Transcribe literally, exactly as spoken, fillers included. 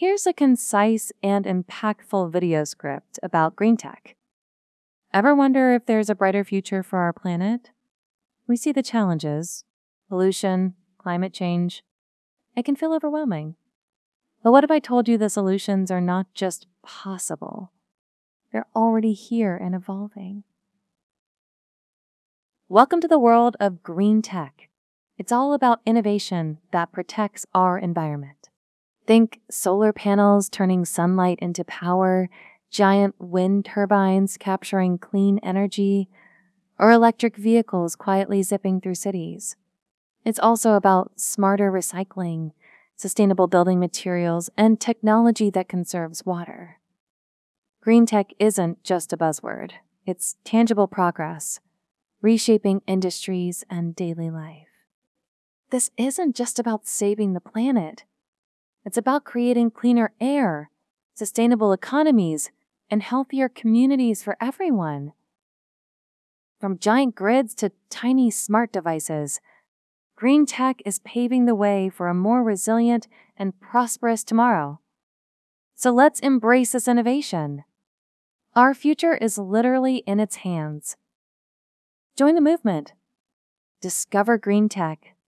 Here's a concise and impactful video script about green tech. Ever wonder if there's a brighter future for our planet? We see the challenges: pollution, climate change. It can feel overwhelming. But what if I told you the solutions are not just possible? They're already here and evolving. Welcome to the world of green tech. It's all about innovation that protects our environment. Think solar panels turning sunlight into power, giant wind turbines capturing clean energy, or electric vehicles quietly zipping through cities. It's also about smarter recycling, sustainable building materials, and technology that conserves water. Green tech isn't just a buzzword. It's tangible progress, reshaping industries and daily life. This isn't just about saving the planet. It's about creating cleaner air, sustainable economies, and healthier communities for everyone. From giant grids to tiny smart devices, green tech is paving the way for a more resilient and prosperous tomorrow. So let's embrace this innovation. Our future is literally in its hands. Join the movement. Discover green tech.